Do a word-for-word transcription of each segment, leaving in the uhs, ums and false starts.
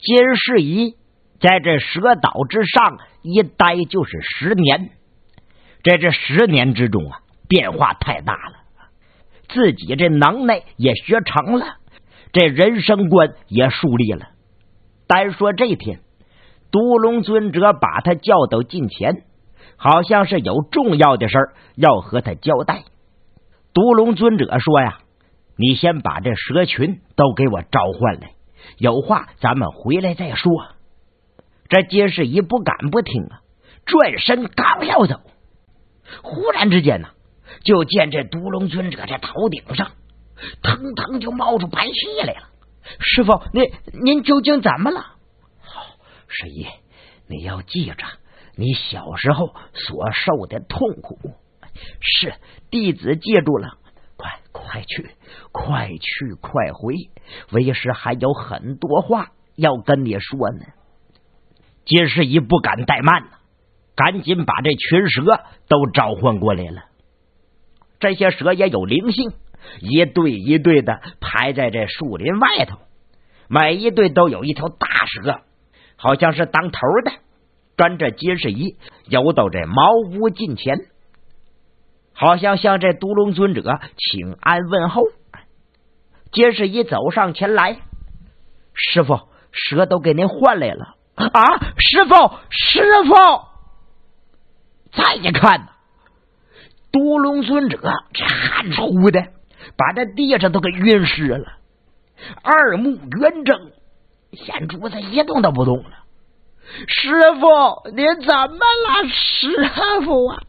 金世仪在这蛇岛之上一待就是十年，在这十年之中啊，变化太大了，自己这能耐也学成了，这人生观也树立了。单说这天，独龙尊者把他叫到近前，好像是有重要的事儿要和他交代。独龙尊者说呀，你先把这蛇群都给我召唤来，有话咱们回来再说。这金世仪不敢不听啊，转身刚要走，忽然之间呢、啊，就见这独龙尊者这头顶上腾腾就冒出白气来了。师父，您您究竟怎么了？好，世仪，你要记着你小时候所受的痛苦。是，弟子记住了。快快去，快去，快回！为师还有很多话要跟你说呢。金世仪不敢怠慢，赶紧把这群蛇都召唤过来了。这些蛇也有灵性，一对一对的排在这树林外头，每一对都有一条大蛇，好像是当头的，跟着金世仪游到这茅屋近前，好像向这独龙尊者请安问候。金世仪走上前来，师父，蛇都给您换来了。啊，师父，师父！再一看，独龙尊者这汗出的把这地上都给晕湿了，二目圆睁，眼珠子一动都不动了。师父，您怎么了？师父啊！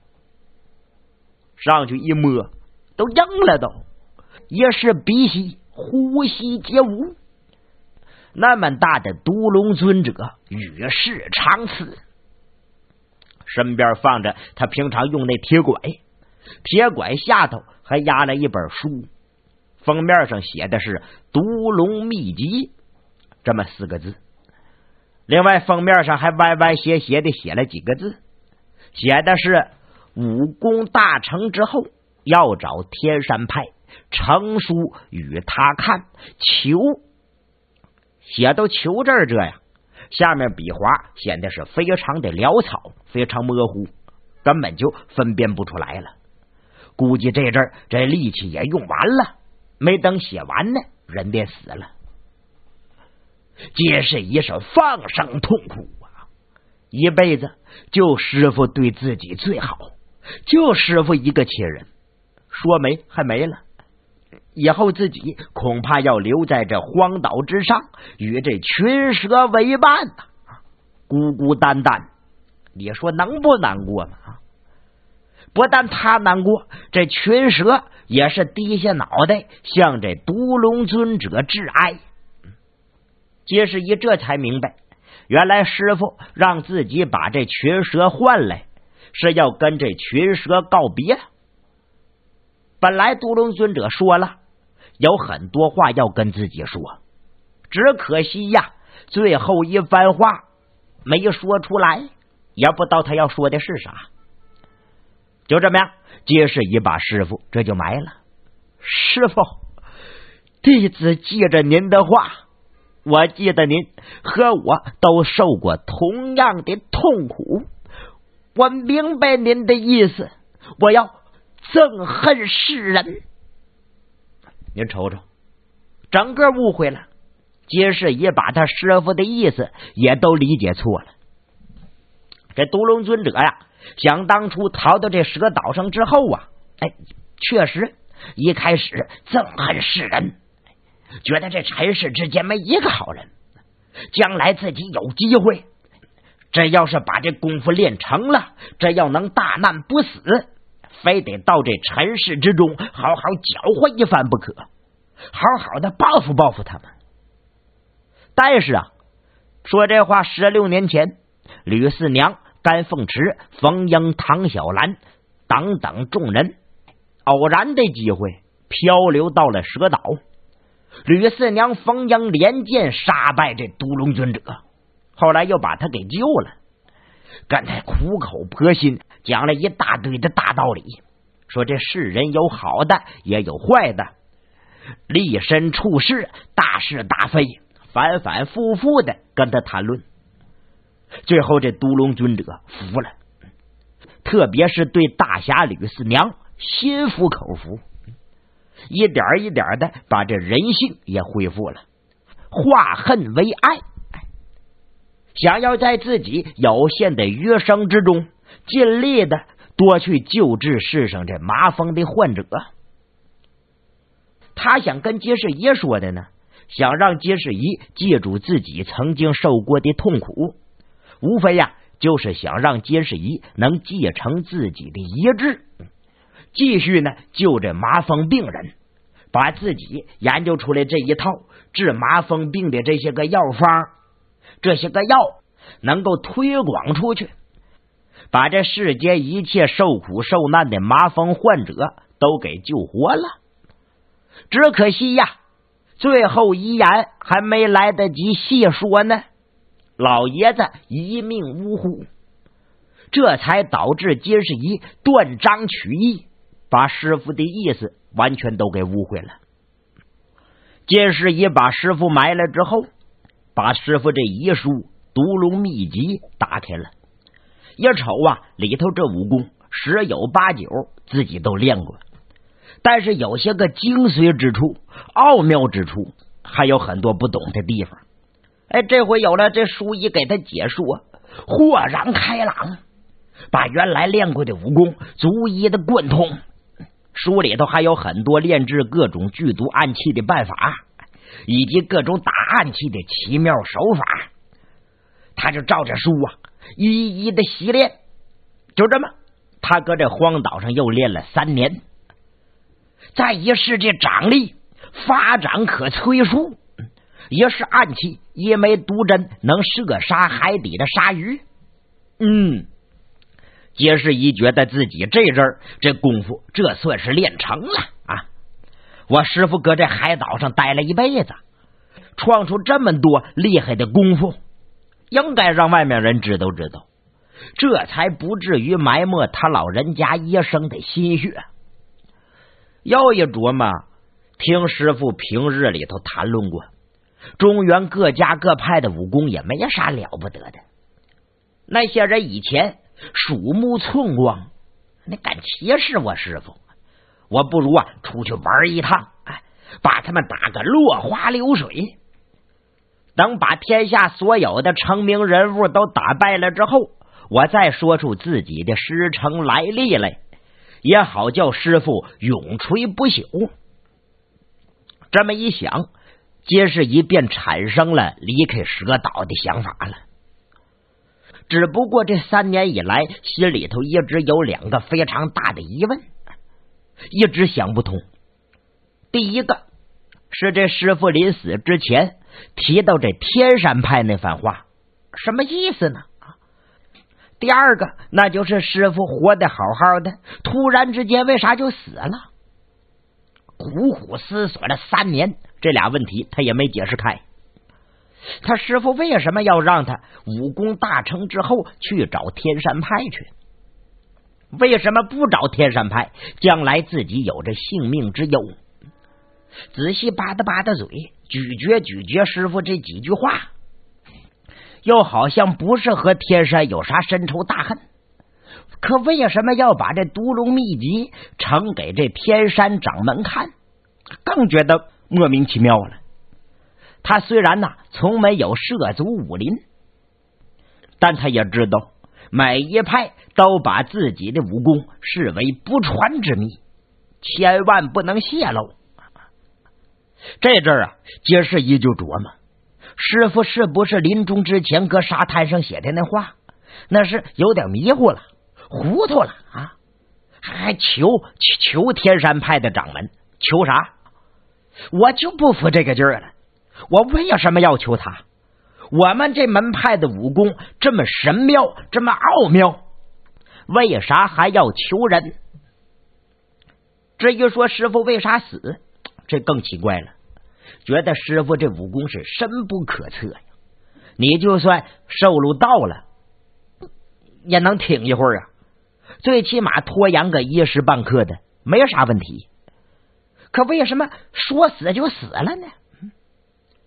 上去一摸，都硬了都，也是鼻息呼吸皆无。那么大的独龙尊者与世长辞，身边放着他平常用那铁拐，铁拐下头还压了一本书，封面上写的是独龙秘籍这么四个字，另外封面上还歪歪斜斜的写了几个字，写的是武功大成之后要找天山派成书与他看，求写到求这儿这呀，下面笔划显得是非常的潦草，非常模糊，根本就分辨不出来了。估计这阵儿这力气也用完了，没等写完呢，人便死了。皆是一首放声痛苦啊！一辈子就师傅对自己最好，就师傅一个亲人，说没还没了。以后自己恐怕要留在这荒岛之上，与这群蛇为伴呐、啊，孤孤单单，你说能不难过吗？不但他难过，这群蛇也是低下脑袋向这独龙尊者致哀。皆是一这才明白，原来师傅让自己把这群蛇换来，是要跟这群蛇告别。本来独龙尊者说了有很多话要跟自己说，只可惜呀，最后一番话没说出来，也不知道他要说的是啥。就这么样，皆是一把师傅这就埋了。师傅，弟子记着您的话，我记得您和我都受过同样的痛苦，我明白您的意思，我要憎恨世人。您瞅瞅，整个误会了，皆是也把他师傅的意思也都理解错了。这独龙尊者呀，想当初逃到这蛇岛上之后啊，哎，确实一开始憎恨世人，觉得这尘世之间没一个好人，将来自己有机会，这要是把这功夫练成了，这要能大难不死，非得到这尘世之中好好搅和一番不可，好好的报复报复他们。但是啊，说这话十六年前，吕四娘、甘凤池、冯英、唐小兰等等众人偶然的机会漂流到了蛇岛，吕四娘、冯英连剑杀败这独龙尊者，后来又把他给救了，跟他苦口婆心讲了一大堆的大道理，说这世人有好的也有坏的，立身处世大是大非， 反反复复的跟他谈论。最后这独龙尊者服了，特别是对大侠吕四娘心服口服，一点一点的把这人性也恢复了，化恨为爱，想要在自己有限的余生之中尽力的多去救治世上这麻风的患者。他想跟金世仪说的呢，想让金世仪记住自己曾经受过的痛苦，无非呀就是想让金世仪能继承自己的遗志，继续呢救这麻风病人，把自己研究出来这一套治麻风病的这些个药方，这些个药能够推广出去，把这世间一切受苦受难的麻风患者都给救活了。只可惜呀，最后遗言还没来得及细说呢，老爷子一命呜呼，这才导致金世仪断章取义，把师傅的意思完全都给误会了。金世仪把师傅埋了之后，把师傅这遗书《独龙秘籍》打开了，一瞅啊，里头这武功十有八九自己都练过，但是有些个精髓之处、奥妙之处，还有很多不懂的地方。哎，这回有了这书一给他解说，豁然开朗，把原来练过的武功逐一的贯通。书里头还有很多炼制各种剧毒暗器的办法，以及各种打暗器的奇妙手法。他就照着书啊，一一的习练。就这么，他搁这荒岛上又练了三年，在一世界掌力发展可催促，一是暗器，一枚毒针能射杀海底的鲨鱼。嗯，杰士一觉得自己这阵儿这功夫这算是练成了啊！我师傅搁这海岛上待了一辈子，创出这么多厉害的功夫，应该让外面人知道知道，这才不至于埋没他老人家一生的心血。又一琢磨，听师傅平日里头谈论过，中原各家各派的武功也没啥了不得的。那些人以前鼠目寸光，那敢歧视我师傅，我不如啊出去玩一趟，哎，把他们打个落花流水。等把天下所有的成名人物都打败了之后，我再说出自己的师承来历来，也好叫师傅永垂不朽。这么一想，金世仪便产生了离开蛇岛的想法了。只不过这三年以来，心里头一直有两个非常大的疑问，一直想不通。第一个是这师傅临死之前提到这天山派那番话，什么意思呢？第二个，那就是师傅活得好好的，突然之间为啥就死了？苦苦思索了三年，这俩问题他也没解释开。他师傅为什么要让他武功大成之后去找天山派去？为什么不找天山派，将来自己有着性命之忧？仔细吧嗒吧嗒嘴，咀嚼咀嚼师傅这几句话，又好像不是和天山有啥深仇大恨，可为什么要把这独龙秘籍呈给这天山掌门看？更觉得莫名其妙了。他虽然呢从没有涉足武林，但他也知道每一派都把自己的武功视为不传之秘，千万不能泄露。这阵儿啊，金世仪就琢磨，师傅是不是临终之前搁沙滩上写的那话，那是有点迷糊了，糊涂了啊！还求求天山派的掌门，求啥？我就不服这个劲儿了。我为什么要求他？我们这门派的武功这么神妙，这么奥妙，为啥还要求人？至于说师傅为啥死，这更奇怪了。觉得师傅这武功是深不可测呀，你就算受禄到了，也能挺一会儿啊，最起码拖延个一时半刻的没啥问题。可为什么说死就死了呢？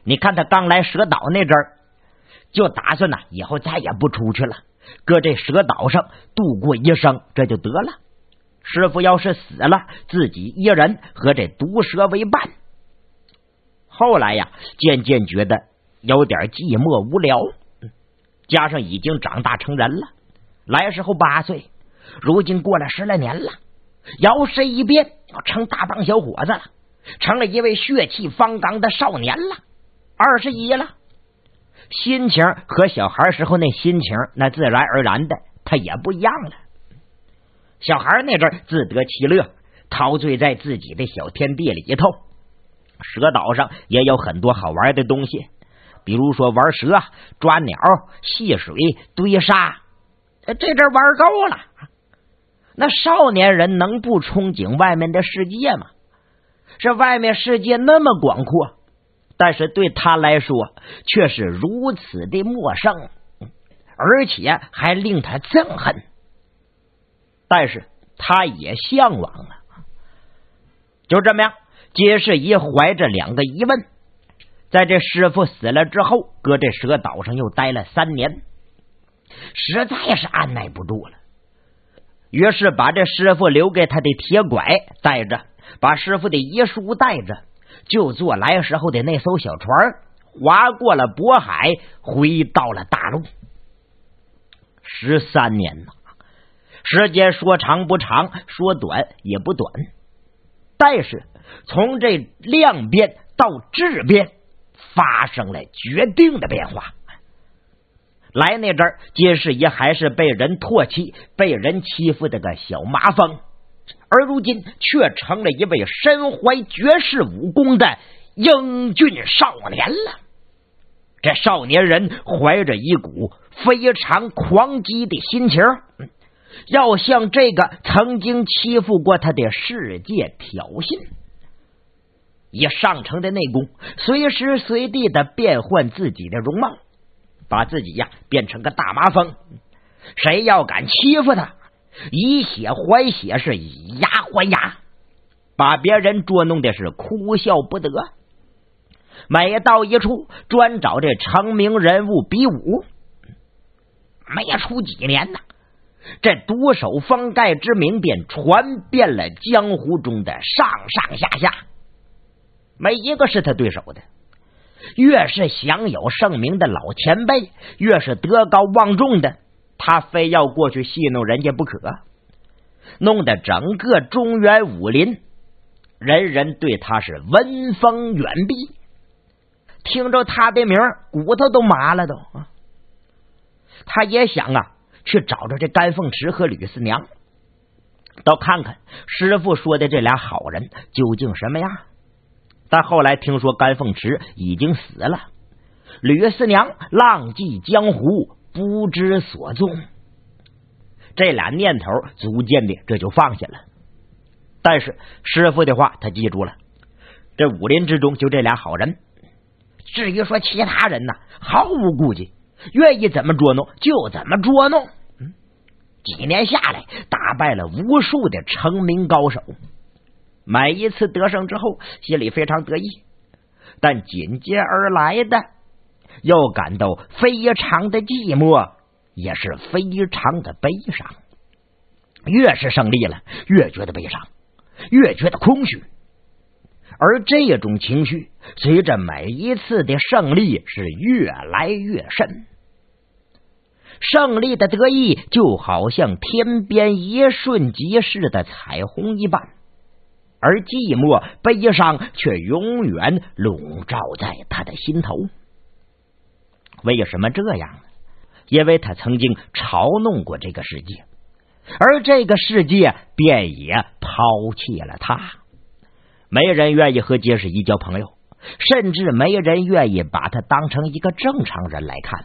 你看他刚来蛇岛那阵儿，就打算呢以后再也不出去了，搁这蛇岛上度过一生，这就得了。师傅要是死了，自己一人和这毒蛇为伴。后来呀，渐渐觉得有点寂寞无聊，加上已经长大成人了，来时候八岁，如今过了十来年了，摇身一变成大帮小伙子了，成了一位血气方刚的少年了，二十一了。心情和小孩时候那心情，那自然而然的他也不一样了。小孩那阵自得其乐，陶醉在自己的小天地里头。蛇岛上也有很多好玩的东西，比如说玩蛇、抓鸟、戏水、堆沙，这阵玩够了。那少年人能不憧憬外面的世界吗？这外面世界那么广阔，但是对他来说却是如此的陌生，而且还令他憎恨。但是他也向往啊。就这么样，杰士也怀着两个疑问，在这师傅死了之后，搁这蛇岛上又待了三年，实在是按耐不住了。于是把这师傅留给他的铁拐带着，把师傅的遗书带着，就坐来时候的那艘小船，划过了渤海，回到了大陆。十三年呐，时间说长不长，说短也不短，但是从这量变到质变，发生了决定的变化。来那阵儿，杰士爷还是被人唾弃、被人欺负的个小麻风，而如今却成了一位身怀绝世武功的英俊少年了。这少年人怀着一股非常狂激的心情，要向这个曾经欺负过他的世界挑衅。以上乘的内功，随时随地的变换自己的容貌，把自己呀变成个大麻风。谁要敢欺负他，以血还血，是以牙还牙，把别人捉弄的是哭笑不得。每到一处，专找这成名人物比武。没出几年呢，这独守封盖之名便传遍了江湖中的上上下下，没一个是他对手的。越是享有盛名的老前辈，越是德高望重的，他非要过去戏弄人家不可，弄得整个中原武林人人对他是闻风远避，听着他的名骨头都麻了都。他也想啊，去找着这甘凤池和吕四娘，都看看师傅说的这俩好人究竟什么样。但后来听说甘凤池已经死了，吕四娘浪迹江湖，不知所踪，这俩念头逐渐的这就放下了。但是师傅的话他记住了，这武林之中就这俩好人，至于说其他人呢，毫无顾忌，愿意怎么捉弄就怎么捉弄。嗯，几年下来，打败了无数的成名高手。每一次得胜之后，心里非常得意，但紧接而来的又感到非常的寂寞，也是非常的悲伤。越是胜利了，越觉得悲伤，越觉得空虚。而这种情绪随着每一次的胜利是越来越深。胜利的得意就好像天边一瞬即逝的彩虹一般，而寂寞悲伤却永远笼罩在他的心头。为什么这样呢？因为他曾经嘲弄过这个世界，而这个世界便也抛弃了他。没人愿意和杰士一交朋友，甚至没人愿意把他当成一个正常人来看。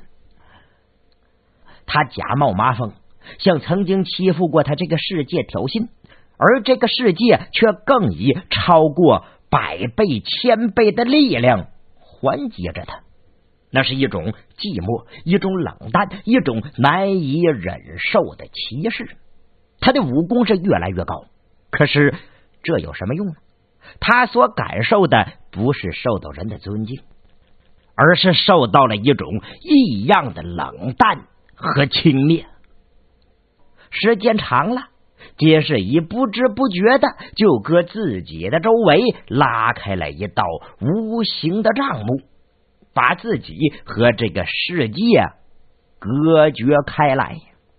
他假冒麻风，向曾经欺负过他这个世界挑衅，而这个世界却更以超过百倍千倍的力量还击着他。那是一种寂寞，一种冷淡，一种难以忍受的歧视。他的武功是越来越高，可是这有什么用呢？他所感受的不是受到人的尊敬， 而是受到了一种异样的冷淡和轻蔑。时间长了，金世一不知不觉的就搁自己的周围拉开了一道无形的帐幕，把自己和这个世界隔绝开来。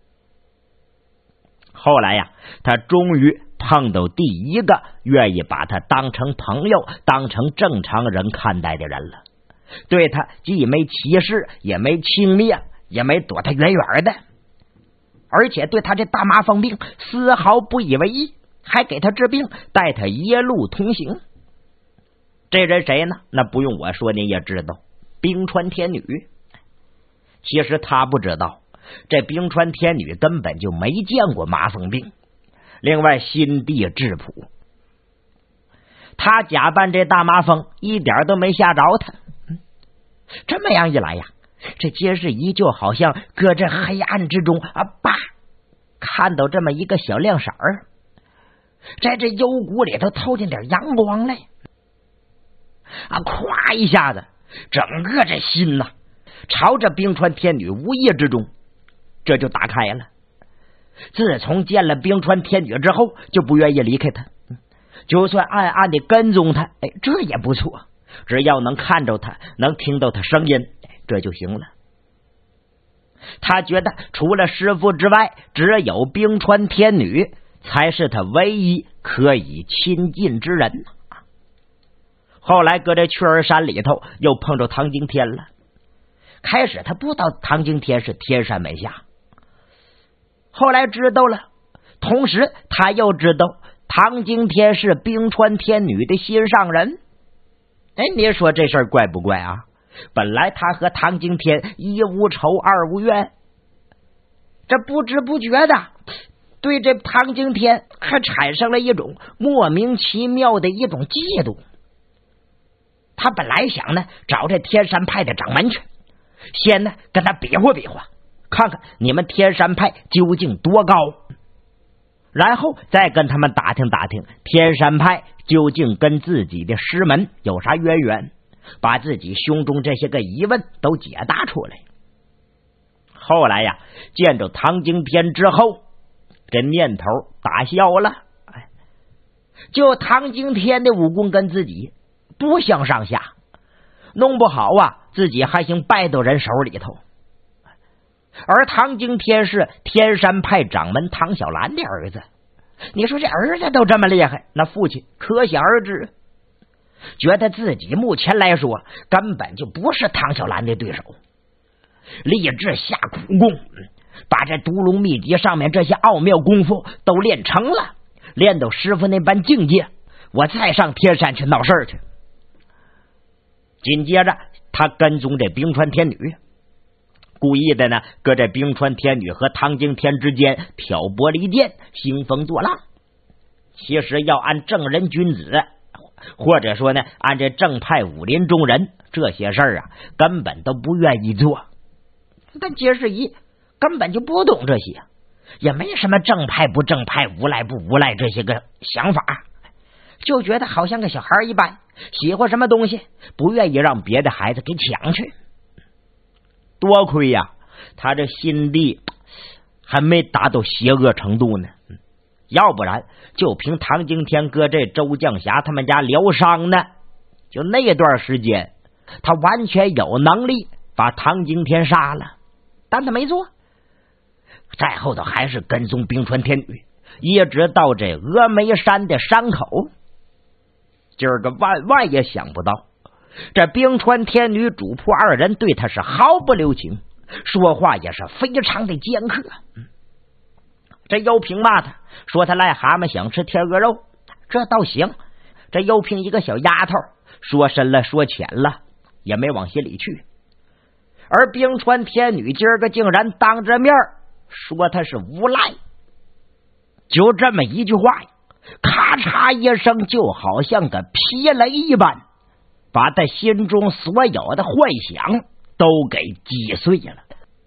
后来呀，他终于碰到第一个愿意把他当成朋友、当成正常人看待的人了，对他既没歧视，也没轻蔑，也没躲他远远的，而且对他这大麻风病丝毫不以为意，还给他治病，带他一路同行。这人谁呢？那不用我说你也知道，冰川天女。其实他不知道，这冰川天女根本就没见过麻风病，另外心地质朴，他假扮这大麻风一点都没吓着他。这么样一来呀，这金世一就好像搁这黑暗之中啊，叭，看到这么一个小亮色儿，在这幽谷里头透进点阳光来啊，咵一下子，整个这心呐、啊，朝着冰川天女无意之中这就打开了。自从见了冰川天女之后，就不愿意离开她，就算暗暗的跟踪她，哎，这也不错，只要能看着她，能听到她声音，这就行了。他觉得除了师父之外，只有冰川天女才是他唯一可以亲近之人。后来搁这雀儿山里头又碰着唐惊天了，开始他不知道唐惊天是天山美下，后来知道了，同时他又知道唐惊天是冰川天女的心上人。哎，你说这事儿怪不怪啊？本来他和唐惊天一无仇二无怨，这不知不觉的对这唐惊天还产生了一种莫名其妙的一种嫉妒。他本来想呢找这天山派的掌门去，先呢跟他比划比划，看看你们天山派究竟多高，然后再跟他们打听打听天山派究竟跟自己的师门有啥渊源，把自己胸中这些个疑问都解答出来。后来呀，见着唐惊天之后，这念头打消了。哎，就唐惊天的武功跟自己不相上下，弄不好啊，自己还行败到人手里头。而唐惊天是天山派掌门唐小兰的儿子，你说这儿子都这么厉害，那父亲可想而知，觉得自己目前来说根本就不是唐小兰的对手，立志下苦功，把这独龙秘籍上面这些奥妙功夫都练成了，练到师傅那般境界，我再上天山去闹事儿去。紧接着他跟踪这冰川天女，故意的呢搁这冰川天女和唐惊天之间挑拨离间，兴风作浪。其实要按正人君子，或者说呢按这正派武林中人，这些事儿啊根本都不愿意做。但金世一根本就不懂这些，也没什么正派不正派、无赖不无赖这些个想法，就觉得好像个小孩一般，喜欢什么东西不愿意让别的孩子给抢去。多亏呀，他这心地还没达到邪恶程度呢，要不然就凭唐惊天搁这周将侠他们家疗伤呢，就那段时间他完全有能力把唐惊天杀了，但他没做。再后头还是跟踪冰川天女，一直到这峨眉山的山口。今儿个万万也想不到，这冰川天女主仆二人对他是毫不留情，说话也是非常的尖刻。这幽平骂他说他癞蛤蟆想吃天鹅肉，这倒行。这幽平一个小丫头，说深了说浅了也没往心里去。而冰川天女今儿个竟然当着面说他是无赖，就这么一句话呀，咔嚓一声，就好像个劈雷一般，把他心中所有的幻想都给击碎了。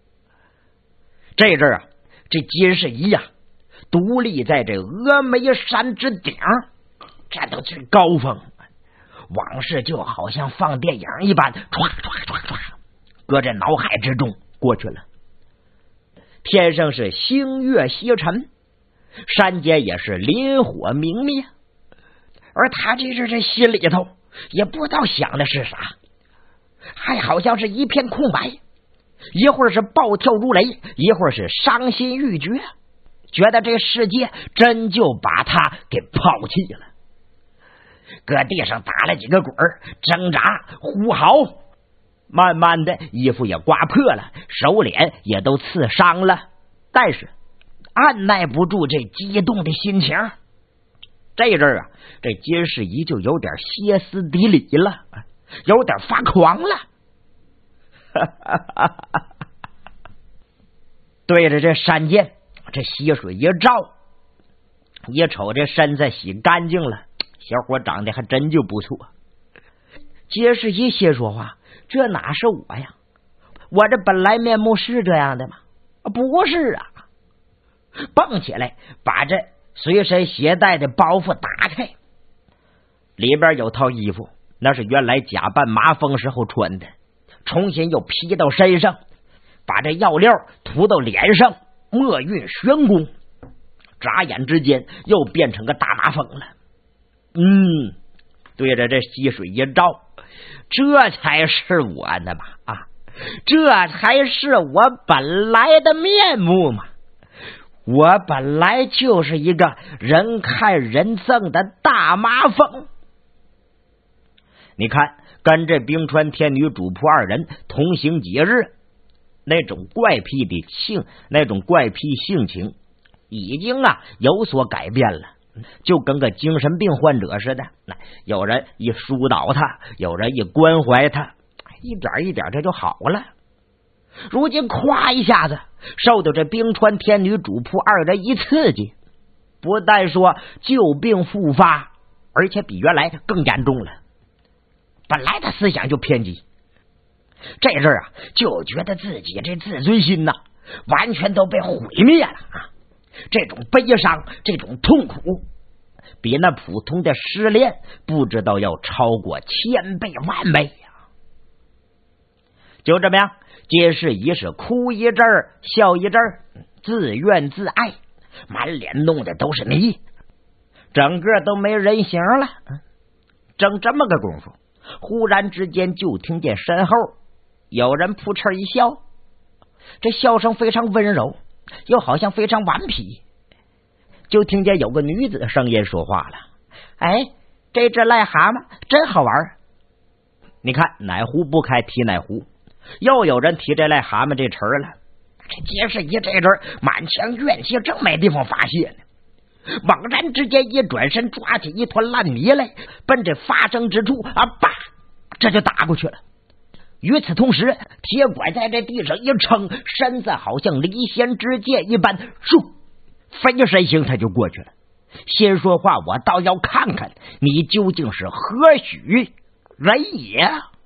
这阵啊，这金世一呀，独立在这峨眉山之顶，站到最高峰， 往事就好像放电影一般，唰唰唰唰，搁这脑海之中过去了。天上是星月西沉，山间也是林火明灭，而他这是这心里头也不知道想的是啥，还好像是一片空白，一会儿是暴跳如雷，一会儿是伤心欲绝，觉得这世界真就把他给抛弃了。搁地上打了几个滚儿，挣扎呼嚎，慢慢的衣服也刮破了，手脸也都刺伤了，但是按耐不住这激动的心情。这阵儿啊，这金世仪就有点歇斯底里了，有点发狂了。对着这山涧，这溪水一照，一瞅这身子洗干净了，小伙长得还真就不错。金世仪先说话：“这哪是我呀？我这本来面目是这样的吗？不是啊！”蹦起来，把这随身携带的包袱打开，里边有套衣服，那是原来假扮马蜂时候穿的，重新又披到身上，把这药料涂到脸上，墨韵玄功，眨眼之间又变成个大马蜂了。嗯，对着这溪水一照，这才是我呢嘛！啊，这才是我本来的面目嘛！我本来就是一个人看人憎的大麻风。你看，跟这冰川天女主仆二人同行几日，那种怪癖的性，那种怪癖性情已经啊有所改变了，就跟个精神病患者似的。有人一疏导他，有人一关怀他，一点一点这就好了。如今咵一下子受到这冰川天女主仆二人一刺激，不但说旧病复发，而且比原来更严重了。本来他思想就偏激，这阵儿啊就觉得自己这自尊心呐、啊、完全都被毁灭了啊！这种悲伤，这种痛苦，比那普通的失恋不知道要超过千倍万倍呀、啊！就这么样，金世仪是哭一阵儿笑一阵儿，自怨自艾，满脸弄的都是泥，整个都没人形了。正这么个功夫，忽然之间就听见身后有人扑哧一笑，这笑声非常温柔，又好像非常顽皮。就听见有个女子声音说话了：“哎，这只癞蛤蟆真好玩。”你看哪壶不开提哪壶，又有人提这癞蛤蟆这词儿了。这金世仪这阵满腔怨气正没地方发泄呢，猛然之间一转身，抓起一团烂泥来，奔着发生之处啊，叭，这就打过去了。与此同时，铁拐在这地上一撑，身子好像离弦之箭一般，嗖，飞身形他就过去了。先说话，我倒要看看你究竟是何许人也。